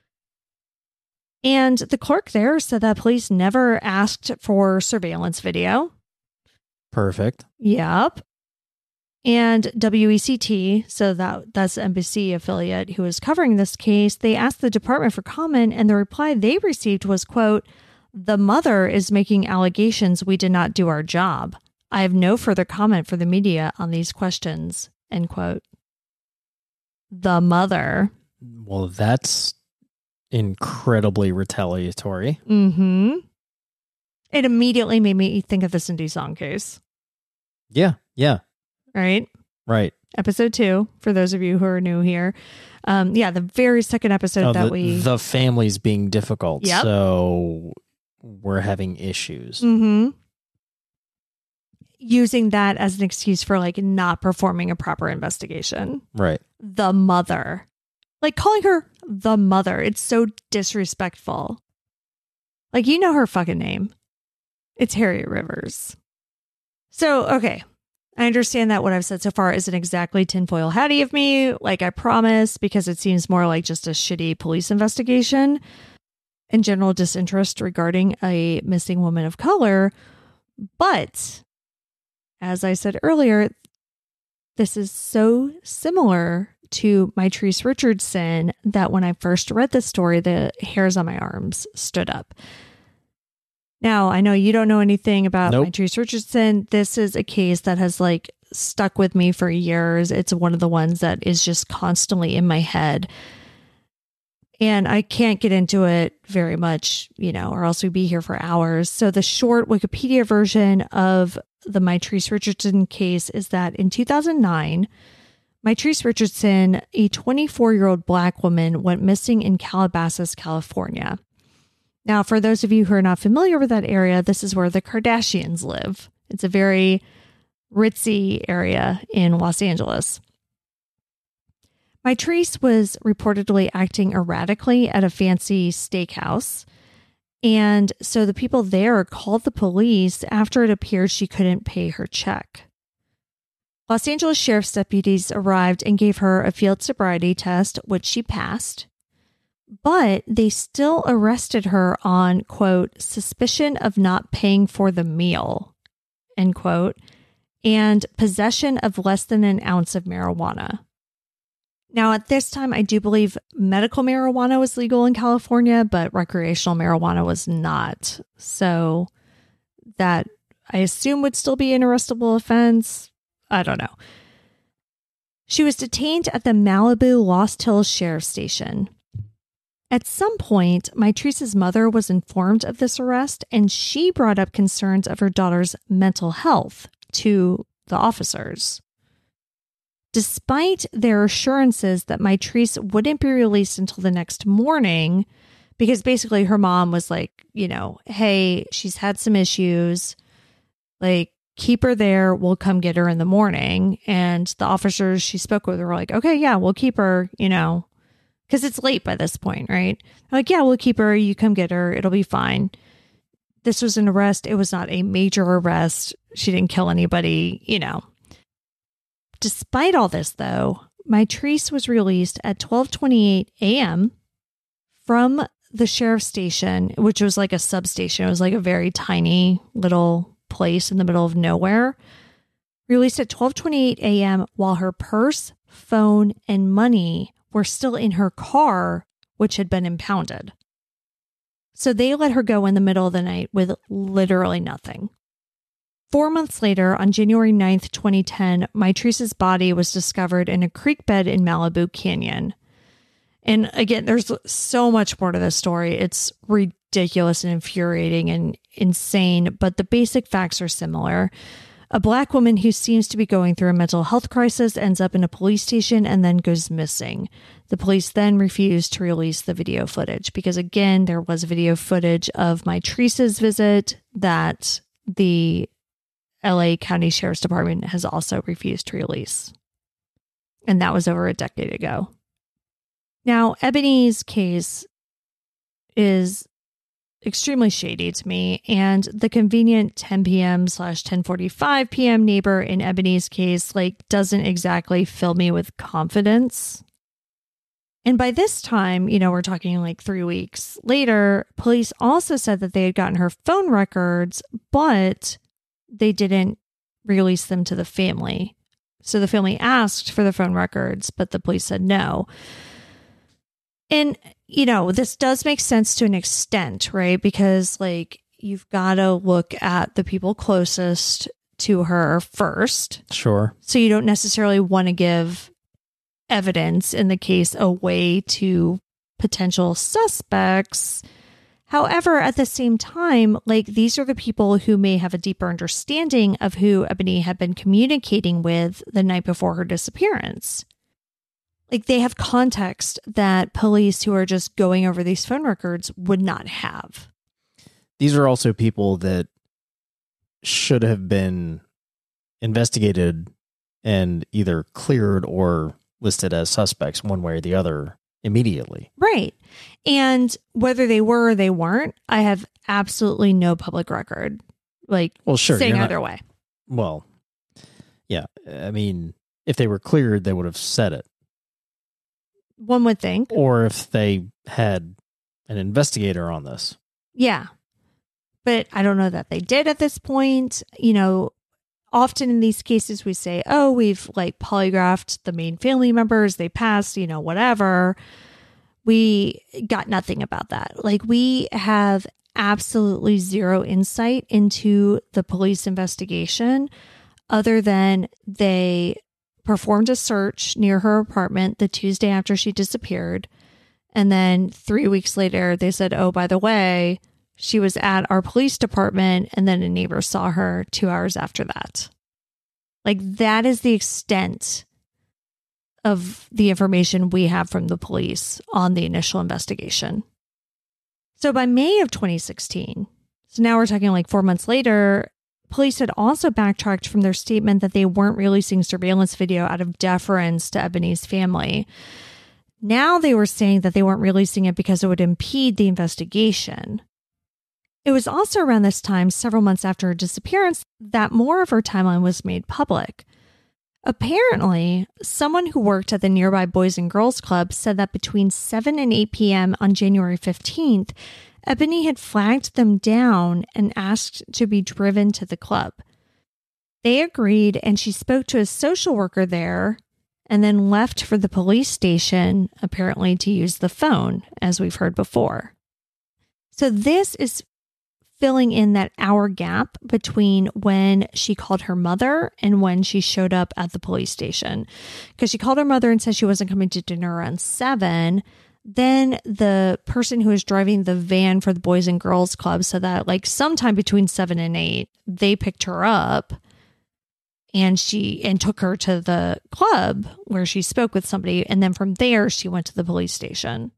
And the clerk there said that police never asked for surveillance video. Perfect. Yep. And WECT, so that's the NBC affiliate who was covering this case, they asked the department for comment, and the reply they received was, quote, the mother is making allegations we did not do our job. I have no further comment for the media on these questions, end quote. The mother. Well, that's incredibly retaliatory. Mm-hmm. It immediately made me think of the Cindy Song case. Yeah. Right? Right. Episode 2, for those of you who are new here. The very second episode the family's being difficult. Yep. So we're having issues. Mm-hmm. Using that as an excuse for like not performing a proper investigation. Right. The mother. Like calling her the mother. It's so disrespectful. Like, you know her fucking name. It's Harriet Rivers. So, okay. I understand that what I've said so far isn't exactly tinfoil hatty of me, like I promised, because it seems more like just a shitty police investigation and general disinterest regarding a missing woman of color. But, as I said earlier, this is so similar to Mitrice Richardson that when I first read this story, the hairs on my arms stood up. Now, I know you don't know anything about Mitrice Richardson. This is a case that has like stuck with me for years. It's one of the ones that is just constantly in my head. And I can't get into it very much, you know, or else we'd be here for hours. So the short Wikipedia version of the Mitrice Richardson case is that in 2009, Mitrice Richardson, a 24-year-old Black woman, went missing in Calabasas, California. Now, for those of you who are not familiar with that area, this is where the Kardashians live. It's a very ritzy area in Los Angeles. Mitrice was reportedly acting erratically at a fancy steakhouse. And so the people there called the police after it appeared she couldn't pay her check. Los Angeles Sheriff's deputies arrived and gave her a field sobriety test, which she passed. But they still arrested her on, quote, suspicion of not paying for the meal, end quote, and possession of less than an ounce of marijuana. Now, at this time, I do believe medical marijuana was legal in California, but recreational marijuana was not. So that, I assume, would still be an arrestable offense. I don't know. She was detained at the Malibu Lost Hills Sheriff's Station. At some point, Mitrice's mother was informed of this arrest, and she brought up concerns of her daughter's mental health to the officers. Despite their assurances that Mitrice wouldn't be released until the next morning, because basically her mom was like, you know, hey, she's had some issues, like, keep her there, we'll come get her in the morning. And the officers she spoke with were like, okay, yeah, we'll keep her, you know, because it's late by this point, right? Like, yeah, we'll keep her, you come get her, it'll be fine. This was an arrest. It was not a major arrest. She didn't kill anybody, you know. Despite all this, though, Mitrice was released at 12:28 a.m. from the sheriff's station, which was like a substation. It was like a very tiny little place in the middle of nowhere. Released at 12:28 a.m. while her purse, phone, and money were still in her car, which had been impounded. So they let her go in the middle of the night with literally nothing. 4 months later, on January 9th, 2010, Mitrice's body was discovered in a creek bed in Malibu Canyon. And again, there's so much more to this story. It's ridiculous and infuriating and insane, but the basic facts are similar. A Black woman who seems to be going through a mental health crisis ends up in a police station and then goes missing. The police then refuse to release the video footage because, again, there was video footage of Mitrice's visit that the LA County Sheriff's Department has also refused to release. And that was over a decade ago. Now, Ebony's case is extremely shady to me, and the convenient 10 p.m/10:45 p.m. neighbor in Ebony's case, like, doesn't exactly fill me with confidence. And by this time, you know, we're talking like 3 weeks later, police also said that they had gotten her phone records, but they didn't release them to the family. So the family asked for the phone records, but the police said no. And, you know, this does make sense to an extent, right? Because, like, you've got to look at the people closest to her first. Sure. So you don't necessarily want to give evidence in the case away to potential suspects. However, at the same time, like, these are the people who may have a deeper understanding of who Ebony had been communicating with the night before her disappearance. Like, they have context that police who are just going over these phone records would not have. These are also people that should have been investigated and either cleared or listed as suspects one way or the other immediately. Right. And whether they were or they weren't, I have absolutely no public record, like, well, sure, saying either way. Well, yeah. I mean, if they were cleared, they would have said it. One would think. Or if they had an investigator on this. Yeah. But I don't know that they did at this point. You know, often in these cases we say, oh, we've like polygraphed the main family members. They passed, you know, whatever. We got nothing about that. Like, we have absolutely zero insight into the police investigation other than they performed a search near her apartment the Tuesday after she disappeared. And then 3 weeks later, they said, oh, by the way, She was at our police department, and then a neighbor saw her 2 hours after that. Like, that is the extent of the information we have from the police on the initial investigation. So by May of 2016, so now we're talking like 4 months later, police had also backtracked from their statement that they weren't releasing surveillance video out of deference to Ebony's family. Now they were saying that they weren't releasing it because it would impede the investigation. It was also around this time, several months after her disappearance, that more of her timeline was made public. Apparently, someone who worked at the nearby Boys and Girls Club said that between 7 and 8 p.m. on January 15th, Ebony had flagged them down and asked to be driven to the club. They agreed, and she spoke to a social worker there and then left for the police station, apparently to use the phone, as we've heard before. So this is filling in that hour gap between when she called her mother and when she showed up at the police station. Because she called her mother and said she wasn't coming to dinner around 7. Then the person who was driving the van for the Boys and Girls Club said that like sometime between 7 and 8, they picked her up and took her to the club where she spoke with somebody. And then from there, she went to the police station.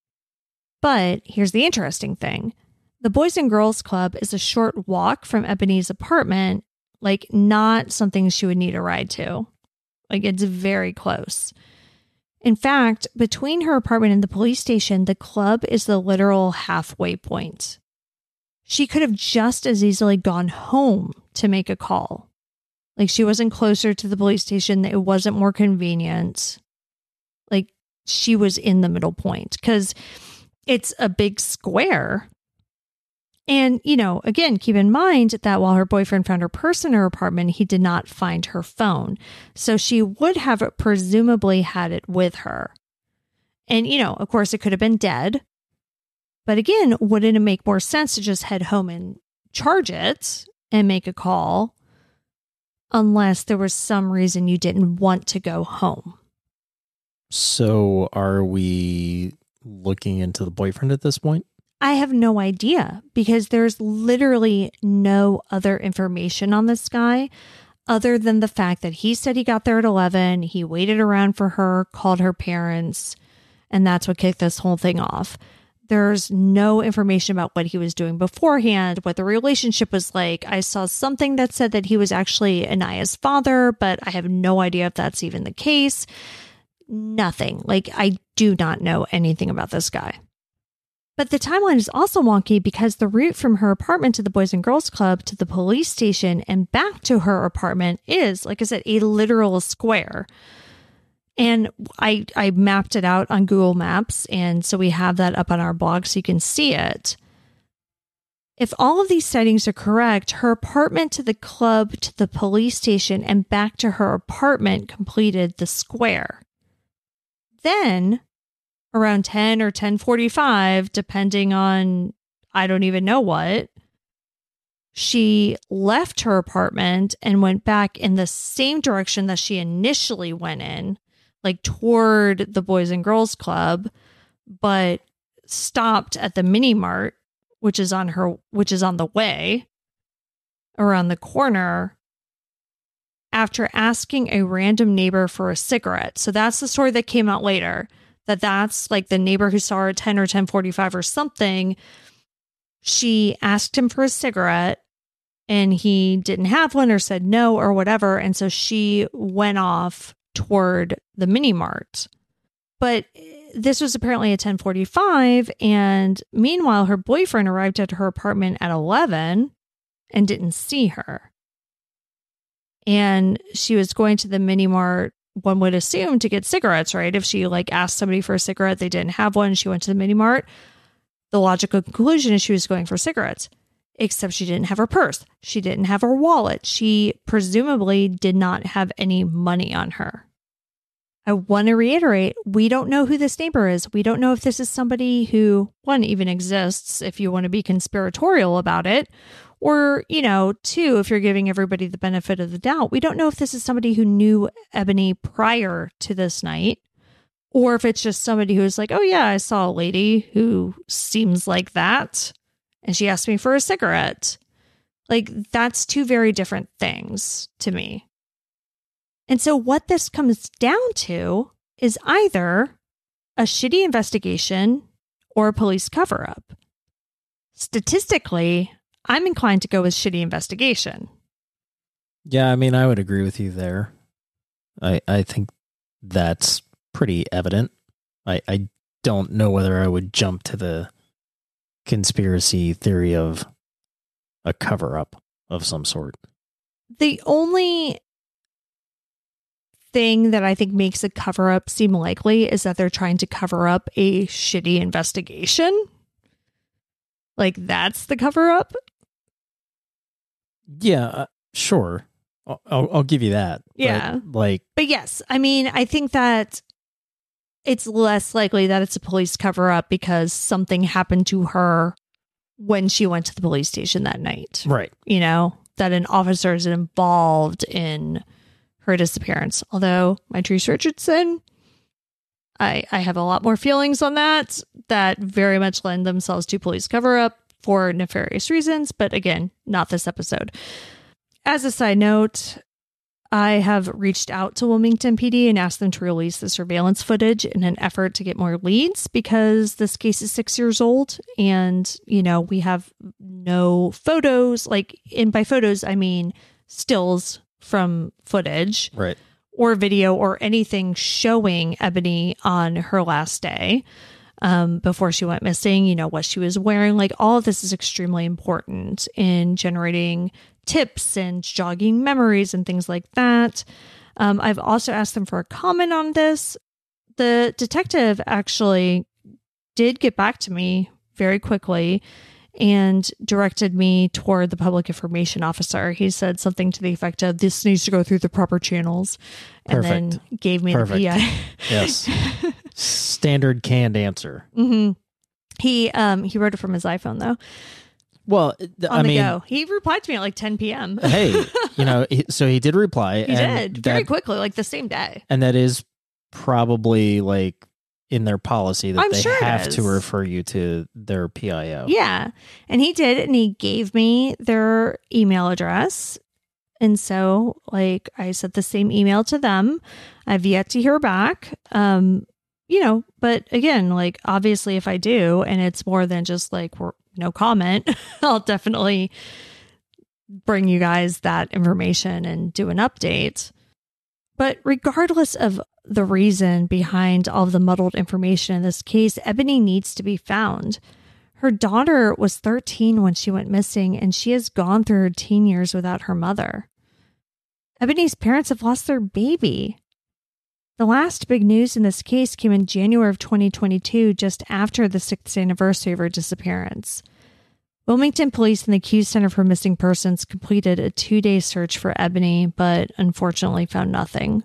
But here's the interesting thing. The Boys and Girls Club is a short walk from Ebony's apartment, like not something she would need a ride to. Like it's very close. In fact, between her apartment and the police station, the club is the literal halfway point. She could have just as easily gone home to make a call. Like she wasn't closer to the police station. It wasn't more convenient. Like she was in the middle point because it's a big square. And, you know, again, keep in mind that while her boyfriend found her purse in her apartment, he did not find her phone. So she would have presumably had it with her. And, you know, of course, it could have been dead. But again, wouldn't it make more sense to just head home and charge it and make a call unless there was some reason you didn't want to go home? So are we looking into the boyfriend at this point? I have no idea because there's literally no other information on this guy other than the fact that he said he got there at 11. He waited around for her, called her parents, and that's what kicked this whole thing off. There's no information about what he was doing beforehand, what the relationship was like. I saw something that said that he was actually Anaya's father, but I have no idea if that's even the case. Nothing. Like, I do not know anything about this guy. But the timeline is also wonky because the route from her apartment to the Boys and Girls Club to the police station and back to her apartment is, like I said, a literal square. And I mapped it out on Google Maps, and so we have that up on our blog so you can see it. If all of these sightings are correct, her apartment to the club to the police station and back to her apartment completed the square. Then around 10 or 10:45, depending on, I don't even know what, she left her apartment and went back in the same direction that she initially went in, like toward the Boys and Girls Club, but stopped at the mini mart, which is on the way around the corner, after asking a random neighbor for a cigarette. So that's the story that came out later. That's like the neighbor who saw her at 10 or 10:45 or something. She asked him for a cigarette and he didn't have one or said no or whatever. And so she went off toward the mini mart. But this was apparently at 10:45. And meanwhile, her boyfriend arrived at her apartment at 11 and didn't see her. And she was going to the mini mart, one would assume, to get cigarettes, right? If she like asked somebody for a cigarette, they didn't have one, she went to the mini mart. The logical conclusion is she was going for cigarettes, except she didn't have her purse. She didn't have her wallet. She presumably did not have any money on her. I want to reiterate, we don't know who this neighbor is. We don't know if this is somebody who, one, even exists, if you want to be conspiratorial about it, or, you know, two, if you're giving everybody the benefit of the doubt, we don't know if this is somebody who knew Ebony prior to this night, or if it's just somebody who's like, oh yeah, I saw a lady who seems like that, and she asked me for a cigarette. Like, that's two very different things to me. And so what this comes down to is either a shitty investigation or a police cover-up. Statistically, I'm inclined to go with shitty investigation. Yeah, I mean, I would agree with you there. I think that's pretty evident. I don't know whether I would jump to the conspiracy theory of a cover-up of some sort. The only thing that I think makes a cover-up seem likely is that they're trying to cover up a shitty investigation. Like, that's the cover-up? Yeah, sure. I'll give you that. Yeah. But yes, I mean, I think that it's less likely that it's a police cover-up because something happened to her when she went to the police station that night. Right. You know, that an officer is involved in her disappearance. Although, Mitrice Richardson, I have a lot more feelings on that very much lend themselves to police cover-up for nefarious reasons. But again, not this episode. As a side note, I have reached out to Wilmington PD and asked them to release the surveillance footage in an effort to get more leads because this case is 6 years old and, you know, we have no photos. And by photos, I mean stills from footage. Right. Or video or anything showing Ebony on her last day before she went missing, you know, what she was wearing. Like, all of this is extremely important in generating tips and jogging memories and things like that. I've also asked them for a comment on this. The detective actually did get back to me very quickly and directed me toward the public information officer. He said something to the effect of, this needs to go through the proper channels. And then gave me the PI. Yes. Standard canned answer. Mm-hmm. He wrote it from his iPhone, though. Well, I mean, go. He replied to me at like 10 p.m. Hey, you know, so he did reply. He did very quickly, like the same day. And that is probably like in their policy that they have to refer you to their PIO. Yeah. And he did. And he gave me their email address. And so, like, I sent the same email to them. I've yet to hear back. You know, but again, like, obviously, if I do, and it's more than just like no comment, I'll definitely bring you guys that information and do an update. But regardless of the reason behind all of the muddled information in this case, Ebony needs to be found. Her daughter was 13 when she went missing, and she has gone through her teen years without her mother. Ebony's parents have lost their baby. The last big news in this case came in January of 2022, just after the 6th anniversary of her disappearance. Wilmington Police and the Q Center for Missing Persons completed a 2-day search for Ebony, but unfortunately found nothing.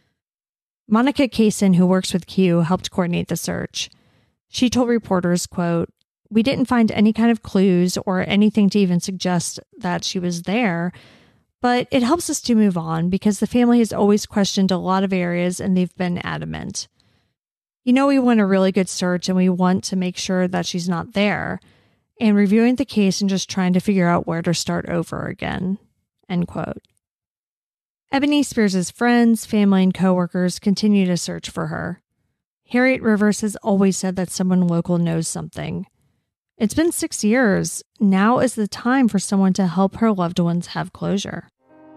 Monica Kaysen, who works with Q, helped coordinate the search. She told reporters, quote, "We didn't find any kind of clues or anything to even suggest that she was there, but it helps us to move on because the family has always questioned a lot of areas and they've been adamant. You know, we want a really good search and we want to make sure that she's not there, and reviewing the case and just trying to figure out where to start over again." End quote. Ebony Spears' friends, family, and coworkers continue to search for her. Harriet Rivers has always said that someone local knows something. It's been 6 years. Now is the time for someone to help her loved ones have closure.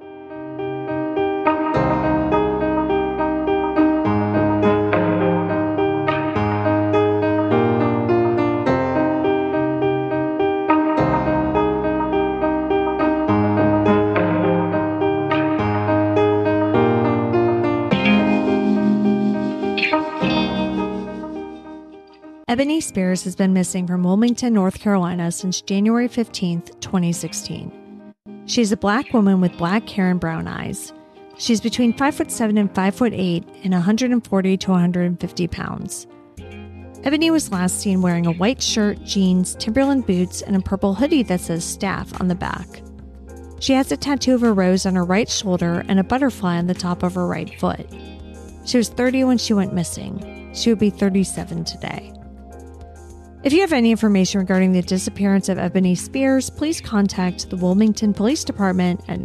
Ebony Spears has been missing from Wilmington, North Carolina since January 15th, 2016. She's a Black woman with black hair and brown eyes. She's between 5'7" and 5'8" and 140 to 150 pounds. Ebony was last seen wearing a white shirt, jeans, Timberland boots, and a purple hoodie that says staff on the back. She has a tattoo of a rose on her right shoulder and a butterfly on the top of her right foot. She was 30 when she went missing. She would be 37 today. If you have any information regarding the disappearance of Ebony Spears, please contact the Wilmington Police Department at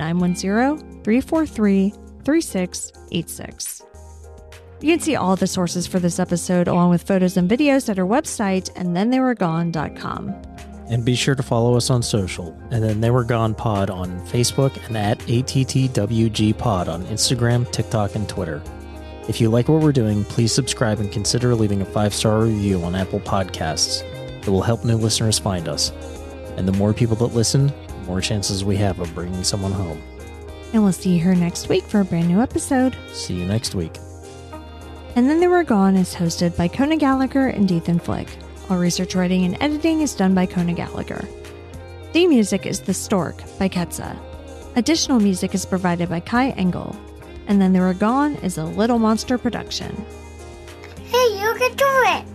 910-343-3686. You can see all the sources for this episode along with photos and videos at our website, andthentheywere.gone.com. And be sure to follow us on social, and Then They Were Gone Pod on Facebook and at ATTWG Pod on Instagram, TikTok, and Twitter. If you like what we're doing, please subscribe and consider leaving a 5-star review on Apple Podcasts. It will help new listeners find us. And the more people that listen, the more chances we have of bringing someone home. And we'll see you here next week for a brand new episode. See you next week. And Then They Were Gone is hosted by Kona Gallagher and Ethan Flick. All research, writing, and editing is done by Kona Gallagher. Theme music is The Stork by Ketsa. Additional music is provided by Kai Engel. And Then They Were Gone is a Little Monster production. Hey, you can do it!